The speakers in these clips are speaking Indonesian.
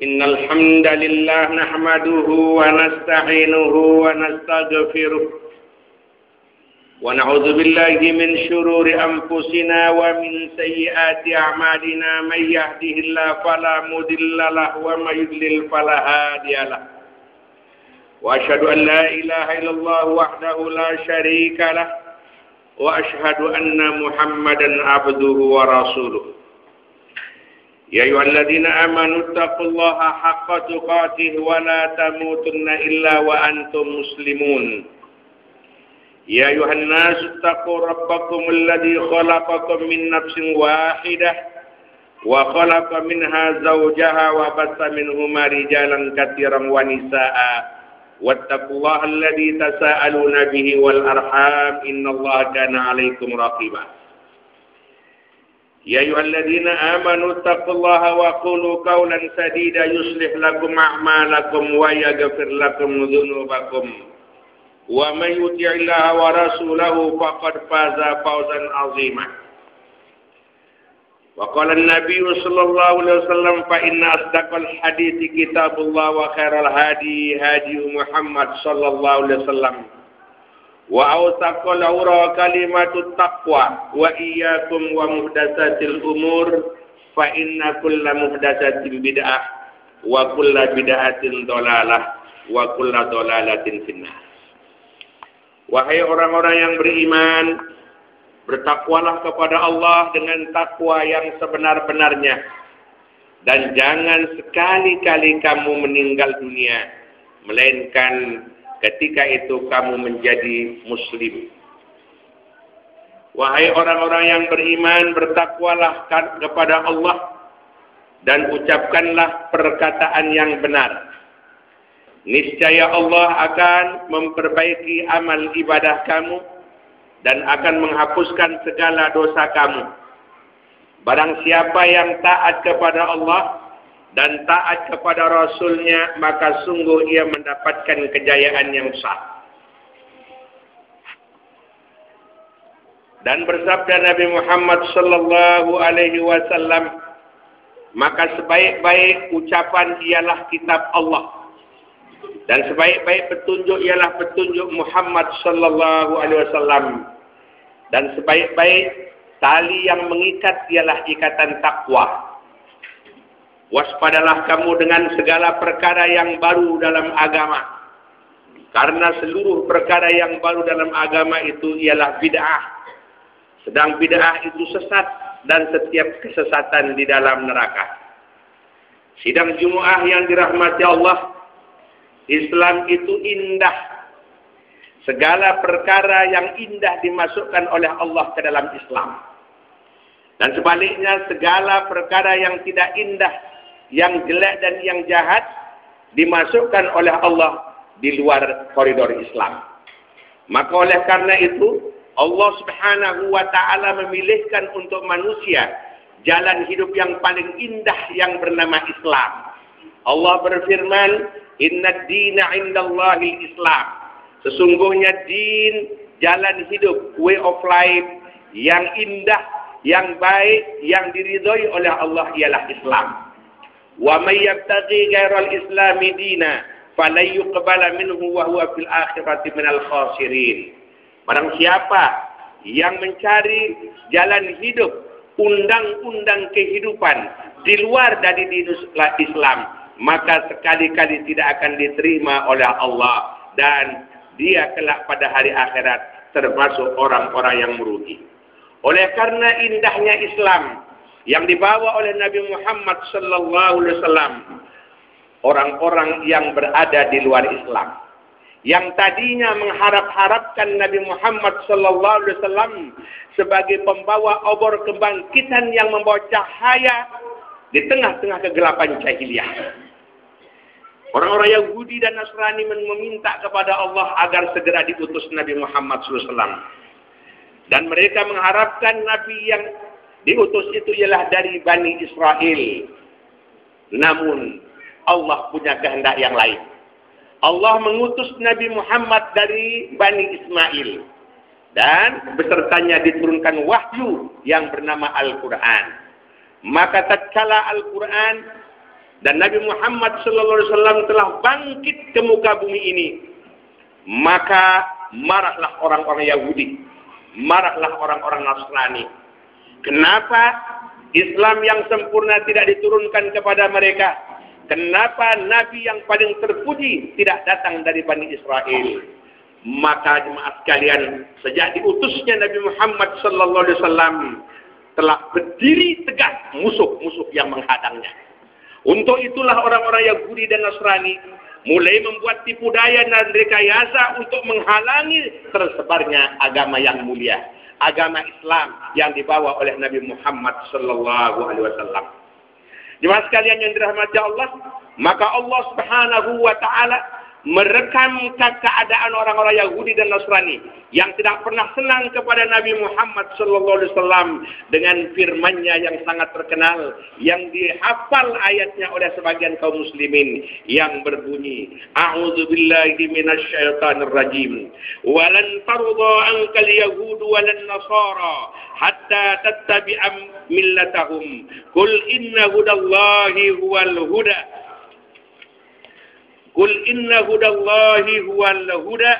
إن الحمد لله نحمده ونستعينه ونستغفره ونعوذ بالله من شرور أنفسنا ومن سيئات أعمالنا من يهده الله فلا مضل له ومن يضلل فلا هادي له وأشهد أن لا إله إلا الله وحده لا شريك له وأشهد أن محمدا عبده ورسوله يا أيها الذين آمنوا اتقوا الله حق تقاته ولا تموتن إلا وأنتم مسلمون يا أيها الناس اتقوا ربكم الذي خلقكم من نفس واحدة وخلق منها زوجها وبث منهما رجالا كثيرا ونساء واتقوا الله الذي تساءلون به والأرحام إن الله كان عليكم رقيبا يا أيها الذين آمنوا اتقوا الله وقولوا قولا سديدا يصلح لكم أعمالكم ويغفر لكم ذنوبكم ومن يطع الله ورسوله فقد فاز فوزا عظيما وقال النبي صلى الله عليه وسلم فإن أصدق الحديث كتاب الله وخير الهدي هدي محمد صلى الله عليه وسلم وأوثق العرى كلمة التقوى وإياكم ومحدثات الأمور فإن كل محدثة بدعة وكل بدعة ضلالة وكل ضلالة في النار. Wahai orang-orang yang beriman, bertakwalah kepada Allah dengan takwa yang sebenar-benarnya dan jangan sekali-kali kamu meninggal dunia melainkan ketika itu kamu menjadi muslim. Wahai orang-orang yang beriman, bertakwalah kepada Allah dan ucapkanlah perkataan yang benar. Niscaya Allah akan memperbaiki amal ibadah kamu dan akan menghapuskan segala dosa kamu. Barang siapa yang taat kepada Allah dan taat kepada Rasulnya, maka sungguh ia mendapatkan kejayaan yang besar. Dan bersabda Nabi Muhammad sallallahu alaihi wasallam, maka sebaik-baik ucapan ialah kitab Allah dan sebaik-baik petunjuk ialah petunjuk Muhammad sallallahu alaihi wasallam dan sebaik-baik tali yang mengikat ialah ikatan takwa. Waspadalah kamu dengan segala perkara yang baru dalam agama. Karena seluruh perkara yang baru dalam agama itu ialah bid'ah. Sedang bid'ah itu sesat dan setiap kesesatan di dalam neraka. Sidang Jumat yang dirahmati Allah, Islam itu indah. Segala perkara yang indah dimasukkan oleh Allah ke dalam Islam. Dan sebaliknya segala perkara yang tidak indah, yang jelek dan yang jahat dimasukkan oleh Allah di luar koridor Islam. Maka oleh karena itu Allah Subhanahu wa taala memilihkan untuk manusia jalan hidup yang paling indah yang bernama Islam. Allah berfirman, "Innad dina 'indallahil Islam." Sesungguhnya din, jalan hidup, way of life yang indah, yang baik, yang diridhoi oleh Allah ialah Islam. Wa may yabtaghi ghairal islami dina falan yuqbala minhu wa huwa fil akhirati minal khasirin. Barang siapa yang mencari jalan hidup, undang-undang kehidupan di luar dari din Islam, maka sekali-kali tidak akan diterima oleh Allah dan dia kelak pada hari akhirat termasuk orang-orang yang merugi. Oleh karena indahnya Islam yang dibawa oleh Nabi Muhammad sallallahu alaihi wasallam, orang-orang yang berada di luar Islam yang tadinya mengharap-harapkan Nabi Muhammad sallallahu alaihi wasallam sebagai pembawa obor kebangkitan yang membawa cahaya di tengah-tengah kegelapan jahiliyah. Orang-orang Yahudi dan Nasrani meminta kepada Allah agar segera diutus Nabi Muhammad sallallahu alaihi wasallam. Dan mereka mengharapkan Nabi yang diutus itu ialah dari Bani Israel. Namun Allah punya kehendak yang lain. Allah mengutus Nabi Muhammad dari Bani Ismail. Dan besertanya diturunkan wahyu yang bernama Al-Quran. Maka tatkala Al-Quran dan Nabi Muhammad sallallahu alaihi wasallam telah bangkit ke muka bumi ini, maka marahlah orang-orang Yahudi, marahlah orang-orang Nasrani. Kenapa Islam yang sempurna tidak diturunkan kepada mereka? Kenapa Nabi yang paling terpuji tidak datang dari Bani Israel? Maka jemaah sekalian, sejak diutusnya Nabi Muhammad sallallahu alaihi wasallam telah berdiri tegak musuh-musuh yang menghadangnya. Untuk itulah orang-orang Yahudi dan Nasrani mulai membuat tipu daya dan rekayasa untuk menghalangi tersebarnya agama yang mulia, agama Islam yang dibawa oleh Nabi Muhammad sallallahu alaihi wasallam. Jemaah sekalian yang dirahmati Allah, maka Allah Subhanahu wa taala merekam keadaan orang-orang Yahudi dan Nasrani yang tidak pernah senang kepada Nabi Muhammad sallallahu alaihi wasallam dengan firman-Nya yang sangat terkenal yang dihafal ayatnya oleh sebagian kaum muslimin yang berbunyi, a'udzubillahi minasyaitonir rajim, walan tarda ankal yahudu walan nasara hatta tattabi'a millatahum qul inna hudallahi huwal huda Qul inna hudallahi huwal huda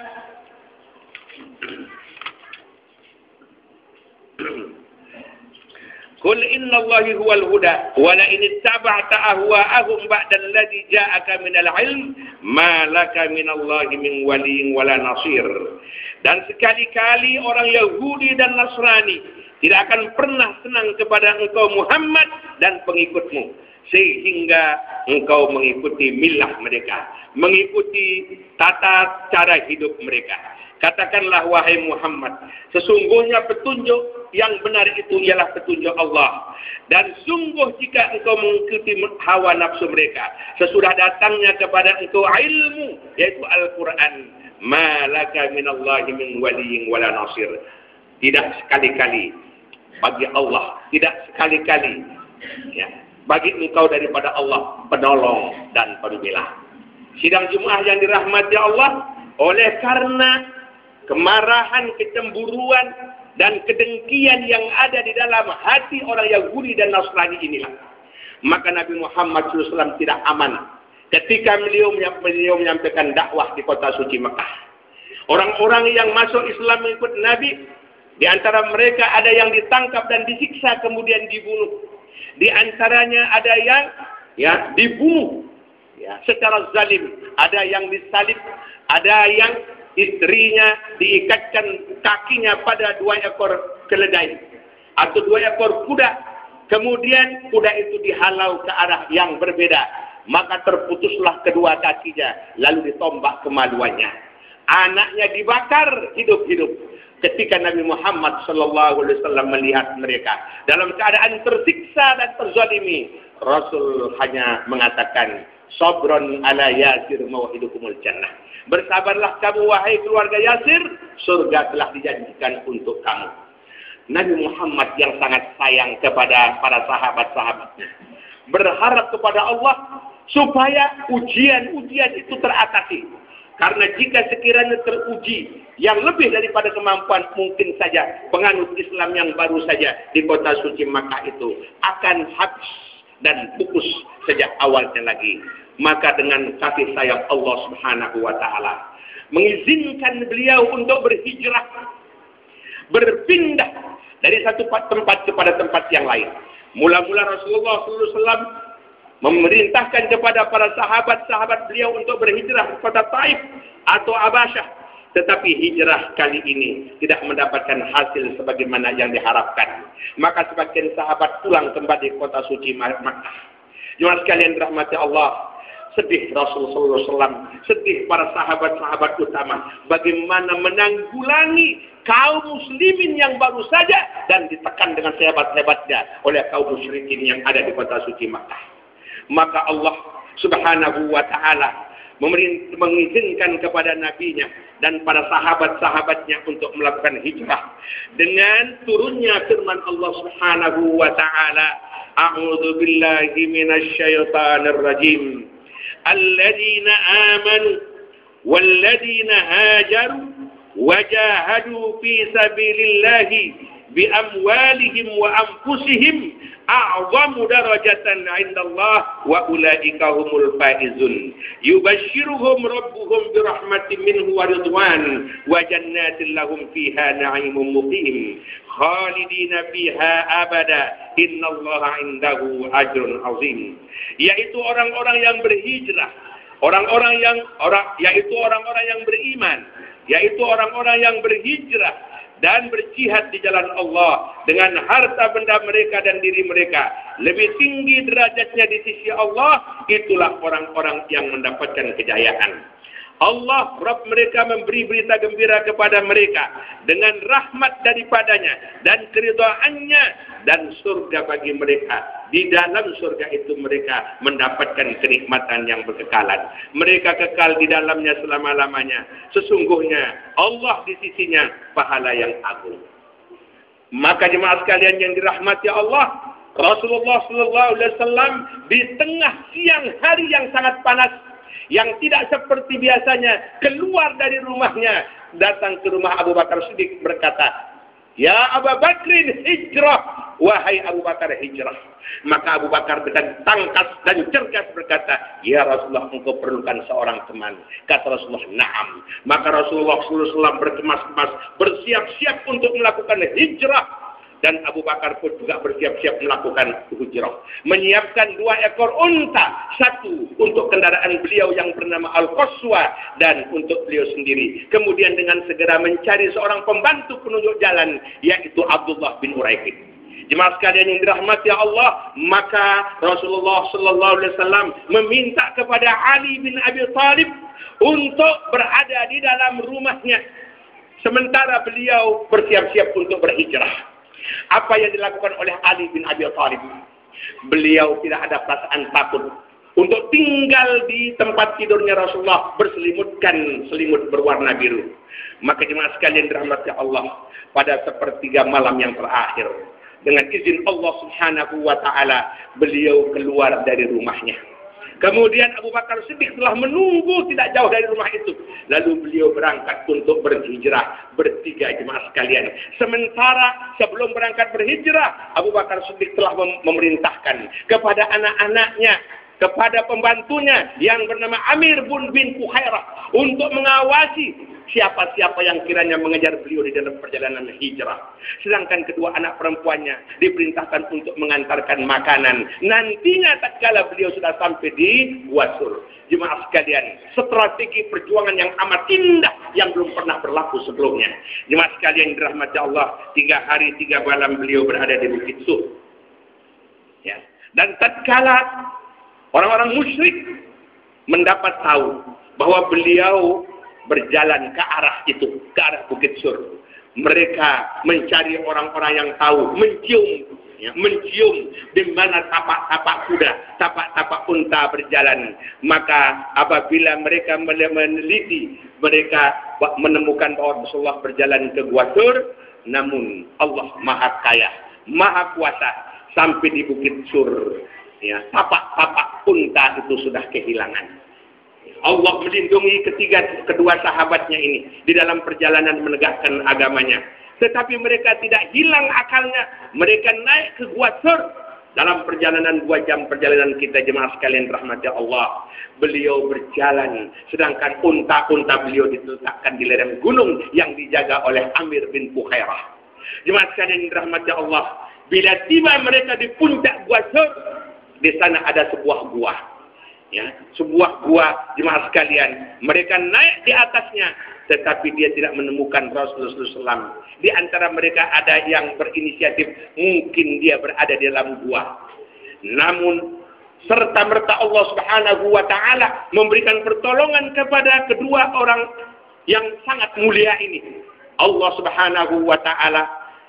Qul inna Allahi huwal huda wa la in ittaba'ta ahwa'ahum ba'da alladhi ja'aka minal ilm ma laka minallahi min waliyyin wala nasir. Dan sekali-kali orang Yahudi dan Nasrani tidak akan pernah senang kepada engkau Muhammad dan pengikutmu, sehingga engkau mengikuti milah mereka, mengikuti tata cara hidup mereka. Katakanlah wahai Muhammad, sesungguhnya petunjuk yang benar itu ialah petunjuk Allah. Dan sungguh jika engkau mengikuti hawa nafsu mereka, sesudah datangnya kepada engkau ilmu, yaitu Al-Quran, ma laka minallahi min waliyyin wala nasir. Tidak sekali-kali bagi Allah, tidak sekali-kali ya, bagi engkau daripada Allah penolong dan pembela. Sidang Jumat yang dirahmati Allah, oleh karena kemarahan, kecemburuan dan kedengkian yang ada di dalam hati orang Yahudi dan Nasrani inilah, maka Nabi Muhammad SAW tidak aman ketika beliau menyampaikan dakwah di kota suci Mekah. Orang-orang yang masuk Islam mengikut Nabi, di antara mereka ada yang ditangkap dan disiksa kemudian dibunuh. Di antaranya ada yang dibunuh secara zalim, ada yang disalib, ada yang istrinya diikatkan kakinya pada 2 ekor keledai atau 2 ekor kuda, kemudian kuda itu dihalau ke arah yang berbeda, maka terputuslah kedua kakinya lalu ditombak kemaluannya. Anaknya dibakar hidup-hidup. Ketika Nabi Muhammad sallallahu alaihi wasallam melihat mereka dalam keadaan tersiksa dan terzalimi, Rasul hanya mengatakan, sabron ala Yasir mau'idukumul jannah. Bersabarlah kamu wahai keluarga Yasir, surga telah dijanjikan untuk kamu. Nabi Muhammad yang sangat sayang kepada para sahabat-sahabatnya, berharap kepada Allah supaya ujian-ujian itu teratasi. Karena jika sekiranya teruji yang lebih daripada kemampuan, mungkin saja penganut Islam yang baru saja di kota suci Makkah itu akan habis dan pupus sejak awalnya lagi. Maka dengan kasih sayang Allah Subhanahu wa taala mengizinkan beliau untuk berhijrah, berpindah dari satu tempat kepada tempat yang lain. Mula-mula Rasulullah SAW memerintahkan kepada para sahabat-sahabat beliau untuk berhijrah ke kota Taif atau Abasyah. Tetapi hijrah kali ini tidak mendapatkan hasil sebagaimana yang diharapkan. Maka sebagian sahabat pulang kembali ke kota suci Makkah. Jemaah sekalian dirahmati Allah, sedih Rasulullah SAW, sedih para sahabat-sahabat utama, bagaimana menanggulangi kaum muslimin yang baru saja dan ditekan dengan sehebat-hebatnya oleh kaum musyrikin yang ada di kota suci Makkah. Maka Allah Subhanahu wa ta'ala mengizinkan kepada nabinya dan para sahabat-sahabatnya untuk melakukan hijrah dengan turunnya firman Allah Subhanahu wa ta'ala, a'udzu billahi minasyaitonir rajim, alladzina amanu walladzina hajaru wajahadu fi sabilillahi bi amwalihim wa anfusihim a'zamu darajatan 'indallah wa ulaika humul faizun. Yubashshiruhum rabbuhum bi rahmatin minhu wa ridwan wa jannatin lahum fiha na'imun muqim khalidina fiha abada innallaha 'indahu ajrun 'azim. Yaitu orang-orang yang berhijrah, yaitu orang-orang yang beriman, yaitu orang-orang yang berhijrah dan berjihad di jalan Allah dengan harta benda mereka dan diri mereka lebih tinggi derajatnya di sisi Allah, itulah orang-orang yang mendapatkan kejayaan. Allah Rabb mereka memberi berita gembira kepada mereka dengan rahmat daripadanya dan keridhaannya dan surga bagi mereka. Di dalam surga itu mereka mendapatkan kenikmatan yang berkekalan. Mereka kekal di dalamnya selama-lamanya. Sesungguhnya Allah di sisinya pahala yang agung. Maka jemaah sekalian yang dirahmati Allah, Rasulullah SAW di tengah siang hari yang sangat panas, yang tidak seperti biasanya, keluar dari rumahnya, datang ke rumah Abu Bakar Siddiq berkata, "Ya Abu Bakrin hijrah, wahai Abu Bakar hijrah." Maka Abu Bakar dengan tangkas dan cergas berkata, "Ya Rasulullah, engkau perlukan seorang teman." Kata Rasulullah, "Na'am." Maka Rasulullah SAW berkemas-kemas, bersiap-siap untuk melakukan hijrah. Dan Abu Bakar pun juga bersiap-siap melakukan hijrah. Menyiapkan 2 ekor unta. Satu untuk kendaraan beliau yang bernama Al-Qaswa. Dan untuk beliau sendiri. Kemudian dengan segera mencari seorang pembantu penunjuk jalan. Yaitu Abdullah bin Uraikid. Jemaah sekalian yang dirahmati Allah. Maka Rasulullah SAW meminta kepada Ali bin Abi Thalib untuk berada di dalam rumahnya. Sementara beliau bersiap-siap untuk berhijrah. Apa yang dilakukan oleh Ali bin Abi Thalib? Beliau tidak ada perasaan takut untuk tinggal di tempat tidurnya Rasulullah berselimutkan selimut berwarna biru. Maka jemaah sekalian dirahmati Allah, pada sepertiga malam yang terakhir, dengan izin Allah Subhanahu wa taala, beliau keluar dari rumahnya. Kemudian Abu Bakar Siddiq telah menunggu tidak jauh dari rumah itu. Lalu beliau berangkat untuk berhijrah bertiga jemaah sekalian. Sementara sebelum berangkat berhijrah, Abu Bakar Siddiq telah memerintahkan kepada anak-anaknya, kepada pembantunya yang bernama Amir bin Fuhairah untuk mengawasi siapa-siapa yang kiranya mengejar beliau di dalam perjalanan hijrah. Sedangkan kedua anak perempuannya diperintahkan untuk mengantarkan makanan. Nantinya tatkala beliau sudah sampai di Wasur. Jemaah sekalian, strategi perjuangan yang amat indah yang belum pernah berlaku sebelumnya. Jemaah sekalian dirahmati Allah, 3 hari 3 malam beliau berada di Bukit Sur. Ya. Dan tatkala orang-orang musyrik mendapat tahu bahwa beliau berjalan ke arah itu, ke arah Bukit Sur. Mereka mencari orang-orang yang tahu, mencium di mana tapak-tapak kuda, tapak-tapak unta berjalan. Maka apabila mereka meneliti, mereka menemukan bahwa Rasulullah berjalan ke Gua Sur. Namun Allah Maha Kaya, Maha Kuasa, sampai di Bukit Sur, ya, tapak-tapak unta itu sudah kehilangan. Allah melindungi kedua sahabatnya ini di dalam perjalanan menegakkan agamanya. Tetapi mereka tidak hilang akalnya. Mereka naik ke Gua Sur. Dalam perjalanan 2 jam perjalanan kita jemaah sekalian rahmati Allah. Beliau berjalan. Sedangkan unta-unta beliau diletakkan di lereng gunung yang dijaga oleh Amir bin Fuhairah. Jemaah sekalian rahmati Allah. Bila tiba mereka di puncak Gua Sur, di sana ada sebuah gua. Ya, sebuah gua jemaah sekalian. Mereka naik di atasnya, tetapi dia tidak menemukan Rasulullah SAW. Di antara mereka ada yang berinisiatif, mungkin dia berada di dalam gua. Namun serta-merta Allah Subhanahu wa taala memberikan pertolongan kepada kedua orang yang sangat mulia ini. Allah Subhanahu wa taala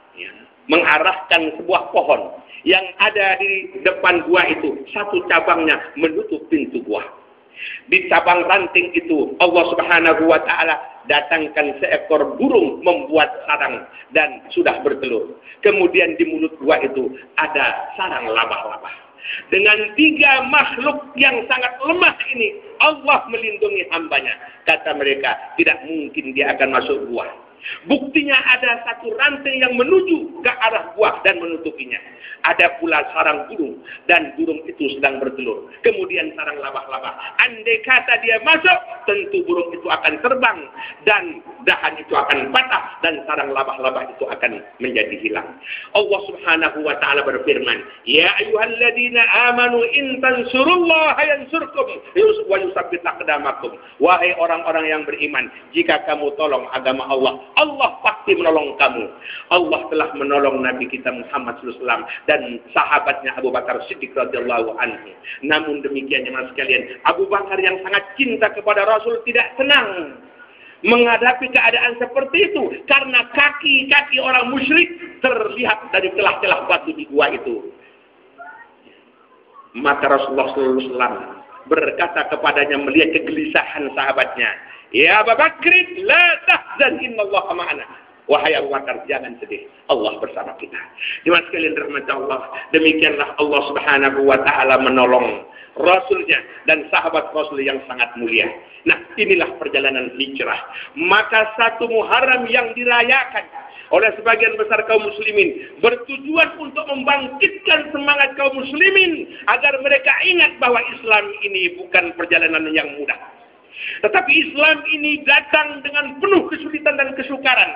mengarahkan sebuah pohon yang ada di depan gua itu, satu cabangnya menutup pintu gua. Di cabang ranting itu Allah Subhanahu wa taala datangkan seekor burung membuat sarang dan sudah bertelur. Kemudian di mulut gua itu ada sarang laba-laba. Dengan 3 makhluk yang sangat lemah ini Allah melindungi hambanya. Kata mereka, tidak mungkin dia akan masuk gua. Buktinya ada satu rantai yang menuju ke arah buah dan menutupinya. Ada pula sarang burung, dan burung itu sedang bertelur. Kemudian sarang labah-labah. Andai kata dia masuk, tentu burung itu akan terbang, dan dahan itu akan patah, dan sarang labah-labah itu akan menjadi hilang. Allah Subhanahu wa ta'ala berfirman, Ya ayyuhalladzina amanu in tansurullaha yansurkum wa yusabbit aqdamakum. Wahai orang-orang yang beriman, jika kamu tolong agama Allah, Allah pasti menolong kamu. Allah telah menolong Nabi kita Muhammad SAW dan sahabatnya Abu Bakar Siddiq radhiyallahu anhu. Namun demikian jemaah sekalian, Abu Bakar yang sangat cinta kepada Rasul tidak tenang menghadapi keadaan seperti itu, karena kaki-kaki orang musyrik terlihat dari celah-celah batu di gua itu. Maka Rasulullah SAW berkata kepadanya melihat kegelisahan sahabatnya, Ya Abu Bakr, la tahzan, innallaha ma'ana. Wahai Abu Bakar, jangan sedih, Allah bersama kita. Jemaah sekalian rahmat Allah, demikianlah Allah Subhanahu wa ta'ala menolong Rasulnya dan sahabat Rasul yang sangat mulia. Nah, inilah perjalanan hijrah. Maka satu Muharram yang dirayakan oleh sebagian besar kaum muslimin bertujuan untuk membangkitkan semangat kaum muslimin agar mereka ingat bahwa Islam ini bukan perjalanan yang mudah. Tetapi Islam ini datang dengan penuh kesulitan dan kesukaran.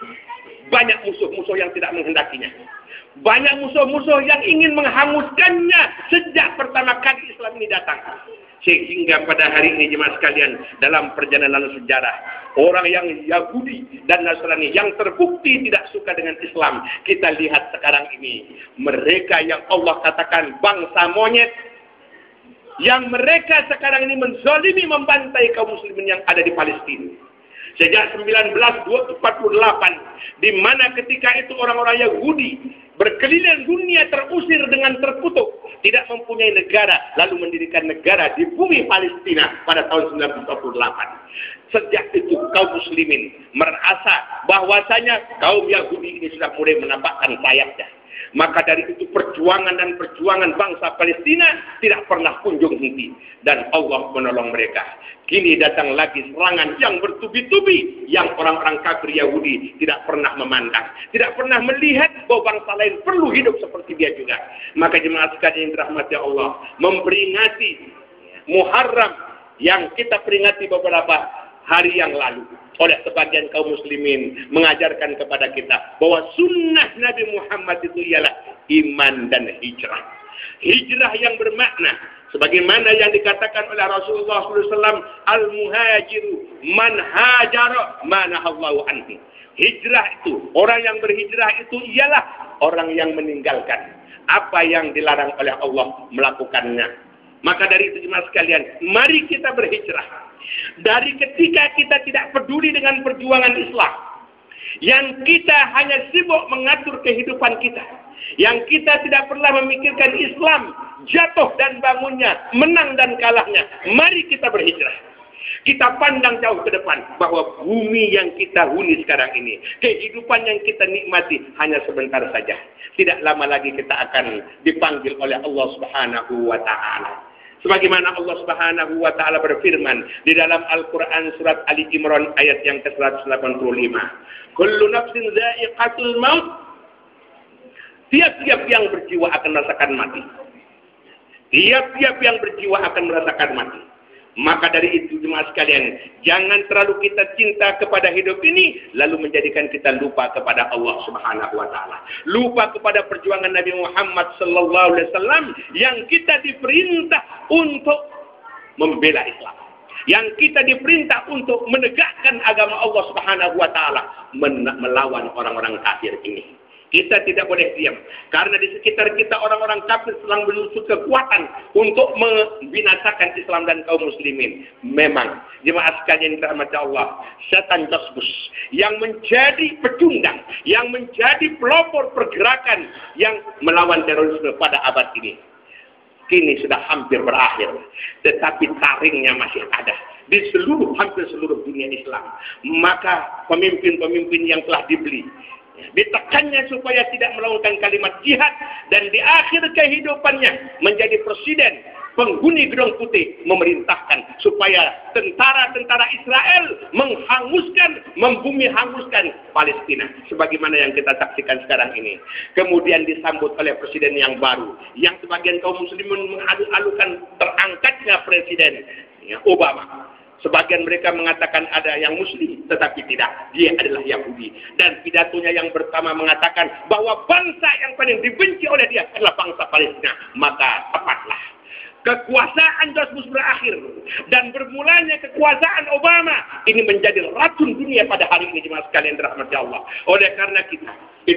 Banyak musuh-musuh yang tidak menghendakinya. Banyak musuh-musuh yang ingin menghanguskannya sejak pertama kali Islam ini datang. Sehingga pada hari ini jemaah sekalian, dalam perjalanan sejarah, orang yang Yahudi dan Nasrani yang terbukti tidak suka dengan Islam, kita lihat sekarang ini, mereka yang Allah katakan bangsa monyet, yang mereka sekarang ini menzalimi, membantai kaum muslimin yang ada di Palestina. Sejak 1948, di mana ketika itu orang-orang Yahudi berkeliling dunia terusir dengan terkutuk, tidak mempunyai negara, lalu mendirikan negara di bumi Palestina pada tahun 1948. Sejak itu kaum muslimin merasa bahwasanya kaum Yahudi ini sudah mulai menampakkan sayapnya. Maka dari itu perjuangan dan perjuangan bangsa Palestina tidak pernah kunjung henti. Dan Allah menolong mereka. Kini datang lagi serangan yang bertubi-tubi yang orang-orang kafir Yahudi tidak pernah memandang. Tidak pernah melihat bahwa bangsa lain perlu hidup seperti dia juga. Maka jemaah sekalian yang dirahmati Allah, memperingati Muharram yang kita peringati beberapa hari yang lalu oleh sebagian kaum muslimin mengajarkan kepada kita bahwa sunnah Nabi Muhammad itu ialah iman dan hijrah. Hijrah yang bermakna sebagaimana yang dikatakan oleh Rasulullah SAW, al-muhajiru man hajara manahallahu anhu. Hijrah itu, orang yang berhijrah itu ialah orang yang meninggalkan apa yang dilarang oleh Allah melakukannya. Maka dari itu jemaah sekalian, mari kita berhijrah. Dari ketika kita tidak peduli dengan perjuangan Islam, yang kita hanya sibuk mengatur kehidupan kita, yang kita tidak pernah memikirkan Islam, jatuh dan bangunnya, menang dan kalahnya, mari kita berhijrah. Kita pandang jauh ke depan bahwa bumi yang kita huni sekarang ini, kehidupan yang kita nikmati hanya sebentar saja. Tidak lama lagi kita akan dipanggil oleh Allah Subhanahu wa ta'ala. Sebagaimana Allah Subhanahu wa ta'ala berfirman di dalam Al-Quran surat Ali Imran ayat yang ke-185. Kullu nafsin dha'iqatul maut. Tiap-tiap yang berjiwa akan merasakan mati. Tiap-tiap yang berjiwa akan merasakan mati. Maka dari itu jemaah sekalian, jangan terlalu kita cinta kepada hidup ini lalu menjadikan kita lupa kepada Allah Subhanahu wa ta'ala. Lupa kepada perjuangan Nabi Muhammad sallallahu alaihi wasallam yang kita diperintah untuk membela Islam. Yang kita diperintah untuk menegakkan agama Allah Subhanahu wa ta'ala, melawan orang-orang kafir ini. Kita tidak boleh diam. Karena di sekitar kita orang-orang kafir sedang menuntut kekuatan untuk membinasakan Islam dan kaum muslimin. Memang, jemaah sekalian dirahmati Allah, setan jasbus yang menjadi pecundang, yang menjadi pelopor pergerakan yang melawan terorisme pada abad ini, kini sudah hampir berakhir. Tetapi taringnya masih ada di hampir seluruh dunia Islam. Maka pemimpin-pemimpin yang telah dibeli, ditekannya supaya tidak melakukan kalimat jihad, dan di akhir kehidupannya menjadi presiden penghuni Gedung Putih memerintahkan supaya tentara-tentara Israel membumi hanguskan Palestina. Sebagaimana yang kita saksikan sekarang ini. Kemudian disambut oleh presiden yang baru. Yang sebagian kaum muslimin mengalu-alukan terangkatnya presiden Obama. Sebagian mereka mengatakan ada yang muslim, tetapi tidak. Dia adalah Yahudi. Dan pidatonya yang pertama mengatakan bahwa bangsa yang paling dibenci oleh dia adalah bangsa Palestina. Maka tepatlah. Kekuasaan George Bush berakhir. Dan bermulanya kekuasaan Obama. Ini menjadi racun dunia pada hari ini, jemaah sekalian dirahmati Allah. Oleh karena kita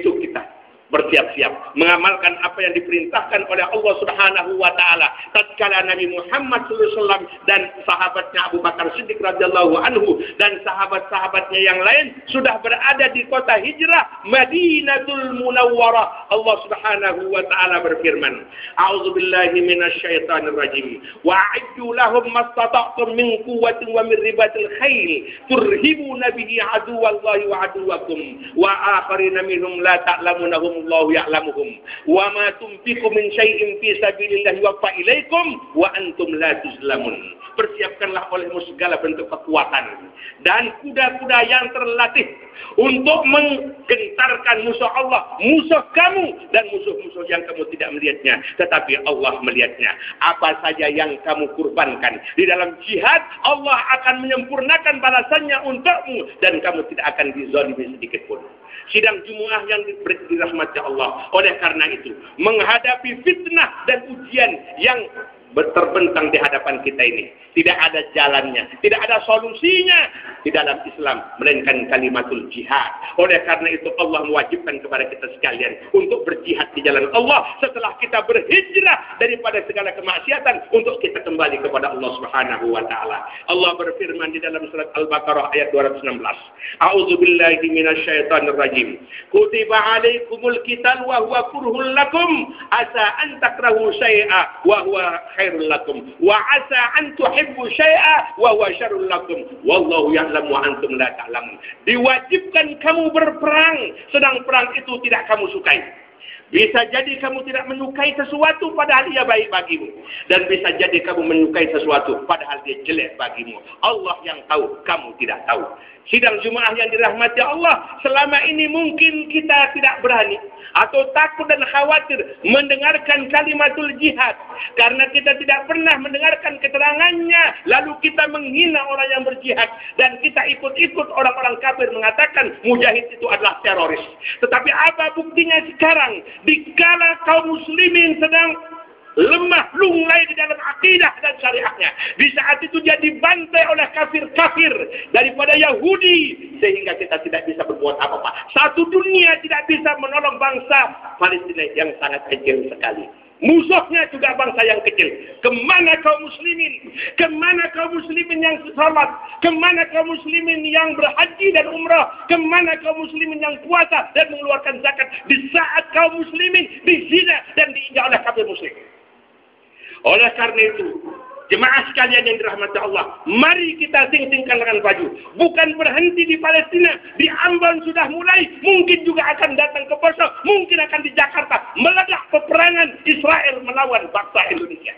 bersiap-siap mengamalkan apa yang diperintahkan oleh Allah Subhanahu wa taala tatkala Nabi Muhammad sallallahu alaihi wasallam dan sahabatnya Abu Bakar Siddiq radhiyallahu anhu dan sahabat-sahabatnya yang lain sudah berada di kota hijrah Madinatul Munawwarah. Allah Subhanahu wa taala berfirman, a'udzubillahi minasyaitonir rajim wa a'iddu lahum mastata'tum min quwwatin wa min ribatil khail turhibuna bihi aduwallahi wa aduwakum wa akharina minhum la ta'lamunahum Allah ya'lamuhum wa ma tunfiqu min syai'in fi sabilillah yuwaffa ilaikum wa antum la tuzlamun. Persiapkanlah olehmu segala bentuk kekuatan dan kuda-kuda yang terlatih untuk menggentarkan musuh Allah, musuh kamu dan musuh-musuh yang kamu tidak melihatnya, tetapi Allah melihatnya. Apa saja yang kamu kurbankan di dalam jihad, Allah akan menyempurnakan balasannya untukmu dan kamu tidak akan dizalimi sedikit pun. Sidang Jumat yang dirahmati Allah. Oleh karena itu, menghadapi fitnah dan ujian yang terbentang di hadapan kita ini, tidak ada jalannya, tidak ada solusinya di dalam Islam melainkan kalimatul jihad. Oleh karena itu Allah mewajibkan kepada kita sekalian untuk berjihad di jalan Allah setelah kita berhijrah daripada segala kemaksiatan untuk kita kembali kepada Allah Subhanahu wa taala. Allah berfirman di dalam surat Al-Baqarah ayat 216. A'udzubillahi minasyaitonir rajim. Kutiba 'alaikumul qital wa huwa kurhul lakum asa an takrahu syai'a wa huwa khairul lakum wa asa an tuhibbu syai'a wa huwa syarrul lakum wallahu ya'lamu wa antum la ta'lamun. Diwajibkan kamu berperang sedang perang itu tidak kamu sukai. Bisa jadi kamu tidak menyukai sesuatu padahal ia baik bagimu. Dan bisa jadi kamu menyukai sesuatu padahal dia jelek bagimu. Allah yang tahu, kamu tidak tahu. Sidang Jumat yang dirahmati Allah, selama ini mungkin kita tidak berani atau takut dan khawatir mendengarkan kalimatul jihad. Karena kita tidak pernah mendengarkan keterangannya. Lalu kita menghina orang yang berjihad. Dan kita ikut-ikut orang-orang kafir mengatakan mujahid itu adalah teroris. Tetapi apa buktinya sekarang? Dikala kaum muslimin sedang lemah lunglai di dalam akidah dan syariatnya, di saat itu dia dibantai oleh kafir-kafir daripada Yahudi sehingga kita tidak bisa berbuat apa-apa. Satu dunia tidak bisa menolong bangsa Palestina yang sangat kecil sekali. Musuhnya juga bangsa yang kecil. Kemana kaum muslimin? Kemana kaum muslimin yang salat? Kemana kaum muslimin yang berhaji dan umrah? Kemana kaum muslimin yang puasa dan mengeluarkan zakat? Di saat kaum muslimin dizina dan diinjak oleh kafir muslim. Oleh karena itu, jemaah sekalian yang dirahmati Allah, mari kita sing-singkan lengan baju. Bukan berhenti di Palestina, di Ambon sudah mulai, mungkin juga akan datang ke Poso, mungkin akan di Jakarta, meledak peperangan Israel melawan bangsa Indonesia.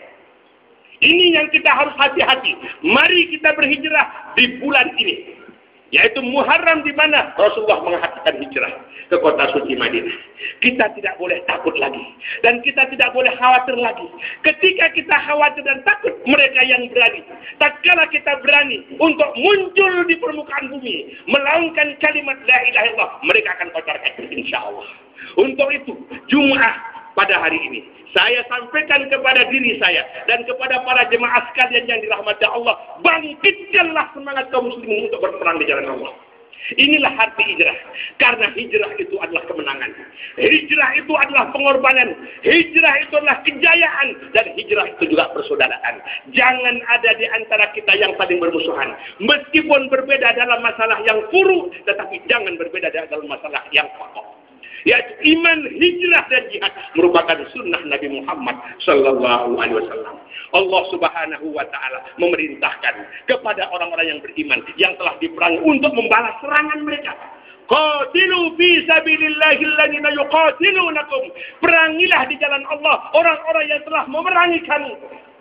Ini yang kita harus hati-hati. Mari kita berhijrah di bulan ini, yaitu Muharram, di mana Rasulullah mengatakan hijrah ke kota suci Madinah. Kita tidak boleh takut lagi dan kita tidak boleh khawatir lagi. Ketika kita khawatir dan takut, mereka yang berani. Tatkala kita berani untuk muncul di permukaan bumi melaungkan kalimat la ilaha illallah, mereka akan kocarkan insyaallah. Untuk itu, Jumat pada hari ini saya sampaikan kepada diri saya dan kepada para jemaah sekalian yang dirahmati Allah, bangkitkanlah semangat kaum muslimin untuk berperang di jalan Allah. Inilah arti hijrah. Karena hijrah itu adalah kemenangan. Hijrah itu adalah pengorbanan. Hijrah itu adalah kejayaan. Dan hijrah itu juga persaudaraan. Jangan ada di antara kita yang saling bermusuhan. Meskipun berbeda dalam masalah yang furu, tetapi jangan berbeda dalam masalah yang pokok. Yaitu iman, hijrah dan jihad merupakan sunnah Nabi Muhammad sallallahu alaihi wasallam. Allah Subhanahu wa taala memerintahkan kepada orang-orang yang beriman yang telah diperangi untuk membalas serangan mereka. Qatilu fi sabilillahi alladziina yuqatilunakum. Perangilah di jalan Allah orang-orang yang telah memerangi kamu.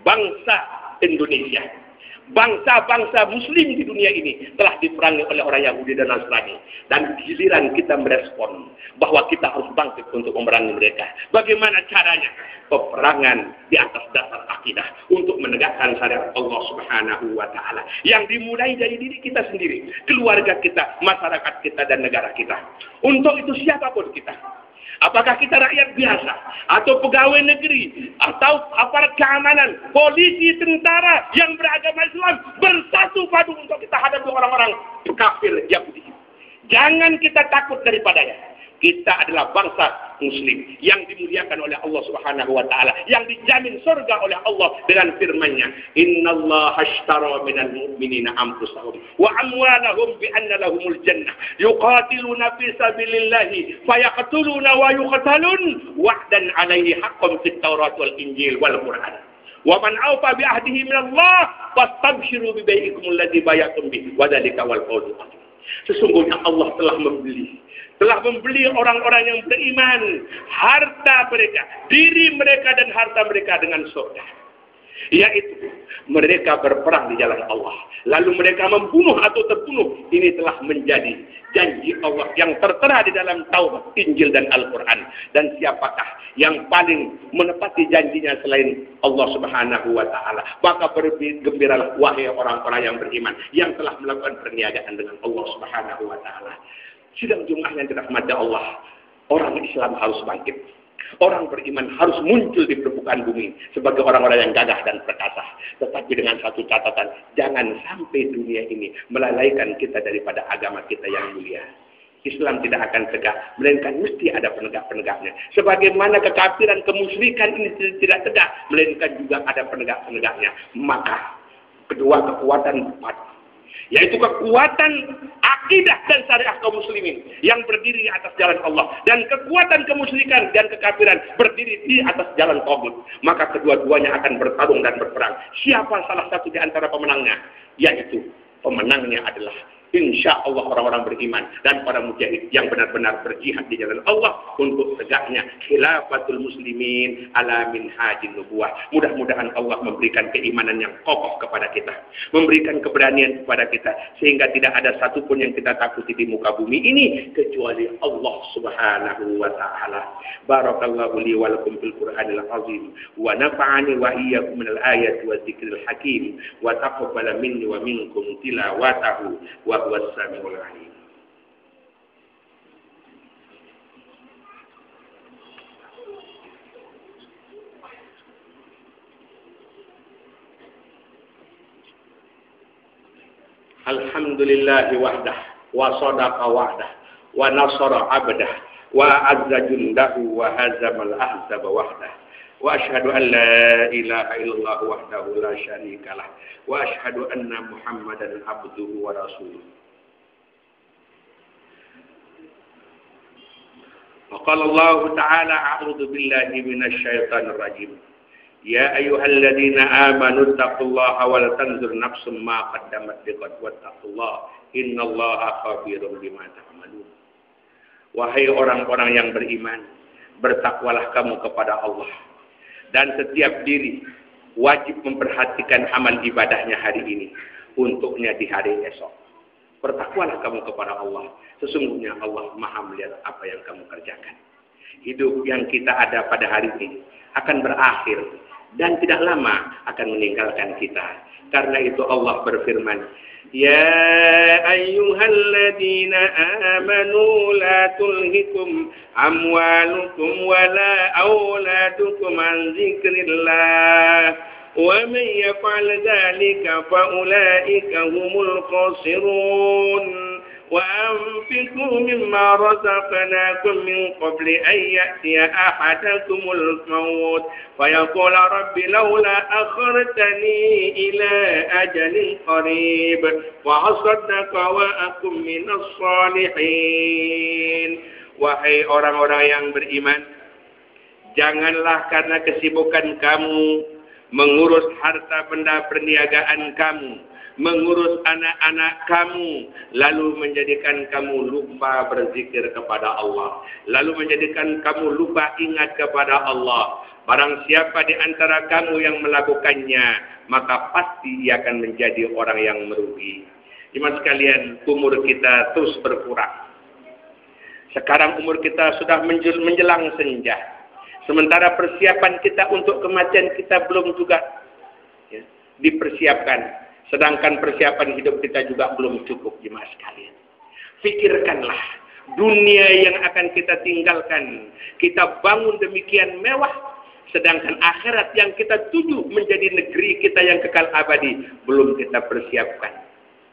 bangsa Indonesia, bangsa-bangsa muslim di dunia ini telah diperangi oleh orang Yahudi dan Nasrani. Dan giliran kita merespon bahwa kita harus bangkit untuk memerangi mereka. Bagaimana caranya? Peperangan di atas dasar akidah untuk menegakkan syariat Allah Subhanahu wa taala yang dimulai dari diri kita sendiri, keluarga kita, masyarakat kita dan negara kita. Untuk itu siapapun kita, apakah kita rakyat biasa atau pegawai negeri atau aparat keamanan, polisi, tentara yang beragama Islam, bersatu padu untuk kita hadapi orang-orang kafir Yahudi. Jangan kita takut daripadanya. Kita adalah bangsa muslim yang dimuliakan oleh Allah Subhanahu wa taala, yang dijamin surga oleh Allah dengan firman-Nya, "Innallaha ashtara minal mu'minina anfusahum wa amwalahum bi anna lahumul jannah yuqatiluna fi sabilillahi fayaqtuluna wa yuqtalun wa'dan 'alaihi haqqan fit Taurat wal Injil wal Qur'an. Wa man awfa bi ahdihi minallah fastabshiru bi bai'ikum alladzi bay'atum bih wa dzalika wal fawzul 'azim." Sesungguhnya Allah telah membeli orang-orang yang beriman, harta mereka, diri mereka dan harta mereka dengan surga. Yaitu mereka berperang di jalan Allah, lalu mereka membunuh atau terbunuh. Ini telah menjadi janji Allah yang tertera di dalam Taurat, Injil dan Al-Quran. Dan siapakah yang paling menepati janjinya selain Allah Subhanahu wa taala? Maka bergembiralah wahai orang-orang yang beriman yang telah melakukan perniagaan dengan Allah Subhanahu wa taala. Sidang Jumat yang dirahmati Allah, orang Islam harus bangkit. Orang beriman harus muncul di permukaan bumi sebagai orang-orang yang gagah dan perkasa. Tetapi dengan satu catatan, jangan sampai dunia ini melalaikan kita daripada agama kita yang mulia. Islam tidak akan tegak, melainkan mesti ada penegak-penegaknya. Sebagaimana kekafiran, kemusyrikan ini tidak tegak, melainkan juga ada penegak-penegaknya. Maka kedua kekuatan berpadu, yaitu kekuatan akidah dan syariah kaum muslimin yang berdiri di atas jalan Allah, dan kekuatan kemusyrikan dan kekafiran berdiri di atas jalan tauhid. Maka kedua-duanya akan bertarung dan berperang. Siapa salah satu di antara pemenangnya? Yaitu pemenangnya adalah insya Allah orang-orang beriman dan para mujahid yang benar-benar berjihad di jalan Allah untuk tegaknya khilafatul muslimin ala minhajin nubuwah. Mudah-mudahan Allah memberikan keimanan yang kokoh kepada kita, memberikan keberanian kepada kita, sehingga tidak ada satupun yang kita takuti di muka bumi ini kecuali Allah Subhanahu wa ta'ala. Barakallahu li wa lakum fil Qur'anil azim wa nafa'ani wa iyyakum minal ayati wa dzikril hakim wa taqabbala minni wa minkum tilawatahu wa huwas samiul alim. Alhamdulillahi wahdah wa sadaqa wa'dah wa nasara 'abdah wa azza jundahu wa hazamal ahzaba wahdah wa asyhadu an la ilaha illallah wahdahu la syarikalah wa asyhadu anna Muhammadan abduhu wa rasuluh. Wa qala Allah ta'ala a'udzu billahi minasy syaithanir rajim. Ya ayyuhalladzina amanu taqullaha wal tanzur nafsum ma qaddamat liqad wattaqullaha innallaha khabirum bima ta'malun. Wahai orang-orang yang beriman, bertakwalah kamu kepada Allah, dan setiap diri wajib memperhatikan amal ibadahnya hari ini untuknya di hari esok. Bertakwalah kamu kepada Allah, sesungguhnya Allah Maha melihat apa yang kamu kerjakan. Hidup yang kita ada pada hari ini akan berakhir dan tidak lama akan meninggalkan kita. Karena itu Allah berfirman, Ya ayyuhalladzina amanu la tulhikum amwalukum wa la awladukum an zikrillah wa man yaf'al dhalika fa ulaika humul khasirun. وأنفقوا مما رزقناكم من قبل أن يأتي أحدكم الموت فيقول رب لولا أخرتني إلى أجل قريب فأصدق وأكن من الصالحين. Wahai orang-orang yang beriman, janganlah karena kesibukan kamu mengurus harta benda perniagaan kamu mengurus anak-anak kamu, lalu menjadikan kamu lupa berzikir kepada Allah, lalu menjadikan kamu lupa ingat kepada Allah. Barang siapa di antara kamu yang melakukannya, maka pasti ia akan menjadi orang yang merugi. Jemaah sekalian, umur kita terus berkurang. Sekarang umur kita sudah menjelang senja. Sementara persiapan kita untuk kematian kita belum juga dipersiapkan. Sedangkan persiapan hidup kita juga belum cukup, jemaah sekalian. Fikirkanlah, dunia yang akan kita tinggalkan, kita bangun demikian mewah, sedangkan akhirat yang kita tuju menjadi negeri kita yang kekal abadi, belum kita persiapkan.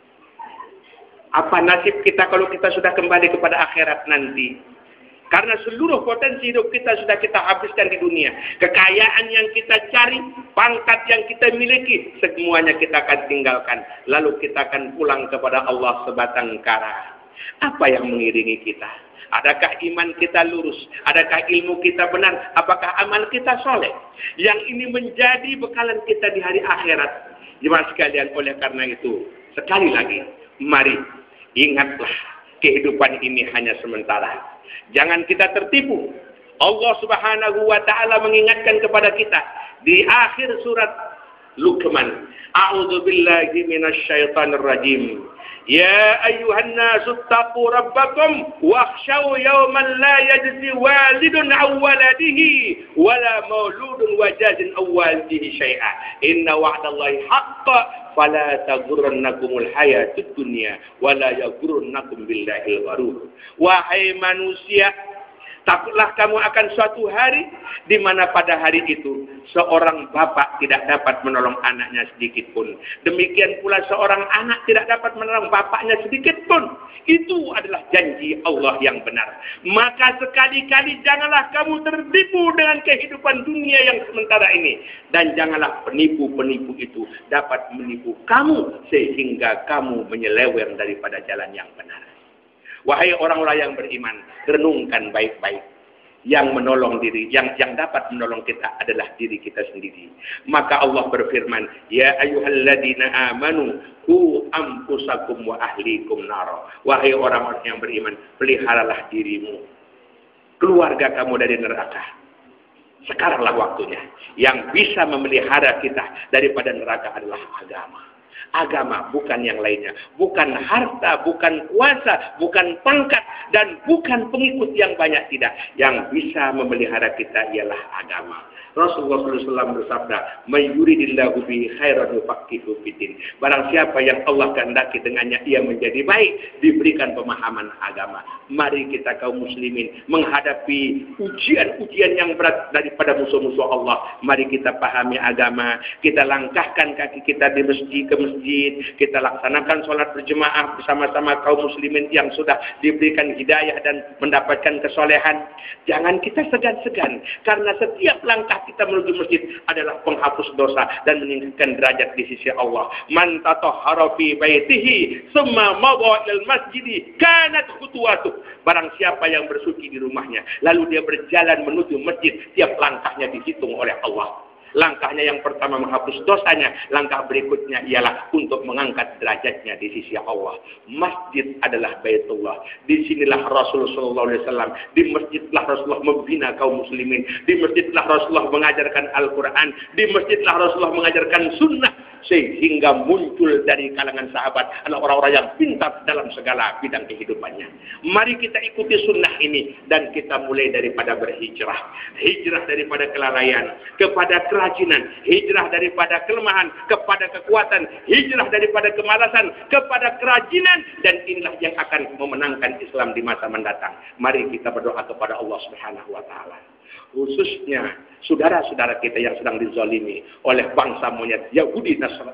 Apa nasib kita kalau kita sudah kembali kepada akhirat nanti? Karena seluruh potensi hidup kita sudah kita habiskan di dunia. Kekayaan yang kita cari, pangkat yang kita miliki, semuanya kita akan tinggalkan. Lalu kita akan pulang kepada Allah sebatang kara. Apa yang mengiringi kita? Adakah iman kita lurus? Adakah ilmu kita benar? Apakah amal kita soleh? Yang ini menjadi bekalan kita di hari akhirat. Jemaah sekalian, oleh karena itu, sekali lagi, mari ingatlah, kehidupan ini hanya sementara. Jangan kita tertipu. Allah Subhanahu wa taala mengingatkan kepada kita di akhir surat Luqman, a'udzubillahi minasyaitonir rajim. Ya ayyuhan nasu taqu rabbakum wakhshaw yawman la yajzi walidun aw waladihi wala mauludun wajazin aw walidihi syai'a. Inna wa'dallahi haqqan fala taghurrannakumul hayatud dunya wala yaghurrannakum billahil gharur. Wahai manusia, takutlah kamu akan suatu hari di mana pada hari itu seorang bapak tidak dapat menolong anaknya sedikit pun. Demikian pula seorang anak tidak dapat menolong bapaknya sedikit pun. Itu adalah janji Allah yang benar. Maka sekali-kali janganlah kamu tertipu dengan kehidupan dunia yang sementara ini. Dan janganlah penipu-penipu itu dapat menipu kamu sehingga kamu menyeleweng daripada jalan yang benar. Wahai orang-orang yang beriman, renungkan baik-baik. Yang menolong diri, yang dapat menolong kita adalah diri kita sendiri. Maka Allah berfirman, ya ayyuhalladzina amanu qu anfusakum wa ahlikum nara. Wahai orang-orang yang beriman, peliharalah dirimu, keluarga kamu dari neraka. Sekaranglah waktunya. Yang bisa memelihara kita daripada neraka adalah agama. Agama, bukan yang lainnya. Bukan harta, bukan kuasa, bukan pangkat, dan bukan pengikut yang banyak, tidak. Yang bisa memelihara kita ialah agama. Rasulullah SAW bersabda, "May yuridillahu bihi khairan yufaqihu fiddin." Barang siapa yang Allah kehendaki dengannya ia menjadi baik, diberikan pemahaman agama. Mari kita kaum muslimin menghadapi ujian-ujian yang berat daripada musuh-musuh Allah. Mari kita pahami agama, kita langkahkan kaki kita di masjid ke masjid, kita laksanakan sholat berjemaah bersama-sama kaum muslimin yang sudah diberikan hidayah dan mendapatkan kesolehan. Jangan kita segan-segan, karena setiap langkah kita menuju masjid adalah penghapus dosa dan meningkatkan derajat di sisi Allah. Man tatahhara fi baitihi summa madha ilal masjidi kanat khutuwatuh. Barang siapa yang bersuci di rumahnya lalu dia berjalan menuju masjid, tiap langkahnya dihitung oleh Allah. Langkahnya yang pertama menghapus dosanya, langkah berikutnya ialah untuk mengangkat derajatnya di sisi Allah. Masjid adalah Baitullah. Di sinilah Rasulullah SAW, di masjidlah Rasulullah membina kaum muslimin, di masjidlah Rasulullah mengajarkan Al-Quran, di masjidlah Rasulullah mengajarkan sunnah, sehingga muncul dari kalangan sahabat adalah orang-orang yang pintar dalam segala bidang kehidupannya. Mari kita ikuti sunnah ini dan kita mulai daripada berhijrah. Hijrah daripada kelalaian kepada kerajinan, hijrah daripada kelemahan kepada kekuatan, hijrah daripada kemalasan kepada kerajinan, dan inilah yang akan memenangkan Islam di masa mendatang. Mari kita berdoa kepada Allah Subhanahu wa taala. Khususnya saudara-saudara kita yang sedang dizalimi oleh bangsa monyet Yahudi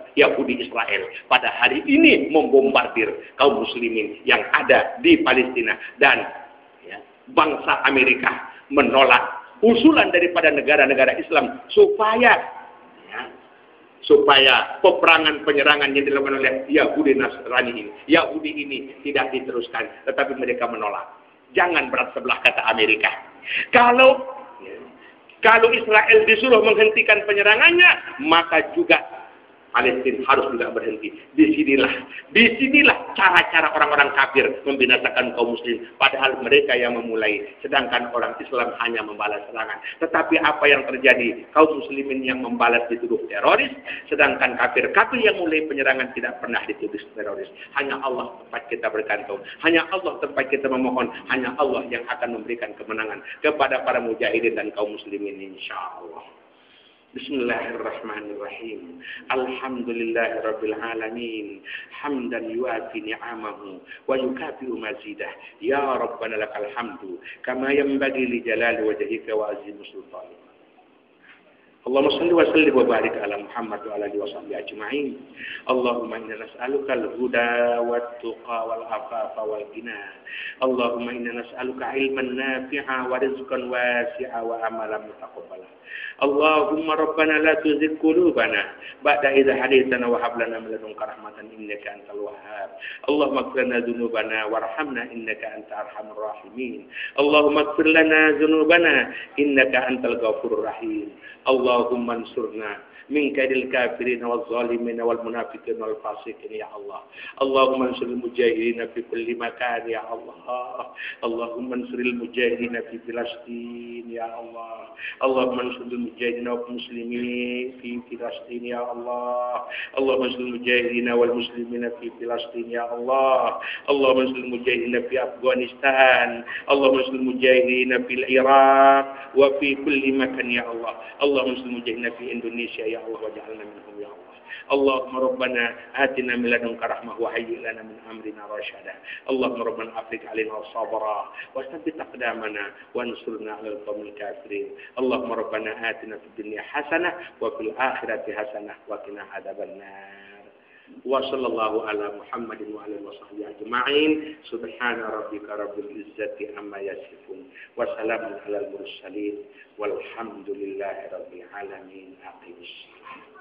Israel pada hari ini membombardir kaum muslimin yang ada di Palestina, dan bangsa Amerika menolak usulan daripada negara-negara Islam supaya peperangan penyerangan yang dilakukan oleh Yahudi Nasrani ini, Yahudi ini tidak diteruskan, tetapi mereka menolak. Jangan berat sebelah kata Amerika. Kalau Israel disuruh menghentikan penyerangannya, maka juga Palestina harus juga berhenti. Disinilah cara-cara orang-orang kafir membinasakan kaum muslim. Padahal mereka yang memulai, sedangkan orang Islam hanya membalas serangan. Tetapi apa yang terjadi? Kaum muslimin yang membalas dituduh teroris, sedangkan kafir yang mulai penyerangan tidak pernah dituduh teroris. Hanya Allah tempat kita bergantung. Hanya Allah tempat kita memohon. Hanya Allah yang akan memberikan kemenangan kepada para mujahidin dan kaum muslimin insyaallah. Bismillahirrahmanirrahim. Alhamdulillahirabbil alamin. Hamdan yuafi ni'amahu wa yukafi'u mazidah. Ya Rabbana lakal hamdu kama yanbaghi li jalali wajhika wa azimi sultanik. Allahumma salli wa sallim wa barik ala Muhammad wa ala alihi wa sahbihi ajma'in. Allahumma inna nas'aluka al-huda wat-tuqa wal-afafa wal-ghina. Allahumma inna nas'aluka ilman nafi'a wa rizqan wasi'a wa amalan mutaqabbala. Allahumma rabbana la tuzigh qulubana ba'da idh hadaytana wa hab lana min ladunka rahmatan innaka antal wahhab. Allahumma ighfir lana dhunubana warhamna innaka antal arhamur rahimin. Allahumma ighfir lana dhunubana innaka antal ghafurur rahim. Allahumma ansurna min kaidil kafirin wal zalimin wal munafiqin wal fasiqin ya Allah. Allahumma ansuril mujahidin fi kulli makan ya Allah. Allahumma ansuril mujahidin fi Filastin ya Allah. Allahumma ansuril mujahidin wal muslimin fi Filastin ya Allah. Allahumma ansuril mujahidin wal muslimin fi Filastin ya Allah. Allahumma ansuril mujahidin fi Afghanistan. Allahumma ansuril mujahidin fi Iraq wa fi kulli makan ya Allah. Allahumma ansuril mujahidin fi Indonesia ya Allah waj'alna minhum ya Allah. Allahumma rabbana atina min ladunka rahmah wa hayyi lana min amrina rasyada. Allahumma rabbana afrik 'alaina sabra wa tsabbit aqdamana wansurna 'alal qawmil kafirin. Allahumma rabbana atina fid dunya hasanah wa fil akhirati hasanah wa qina adzabannar. Wa sallallahu ala Muhammadin wa alihi washabbihi ajma'in. Subhana rabbika rabbil izzati amma yasifun wa salamun alal mursalin walhamdulillahi rabbil alamin. Aqimus salat.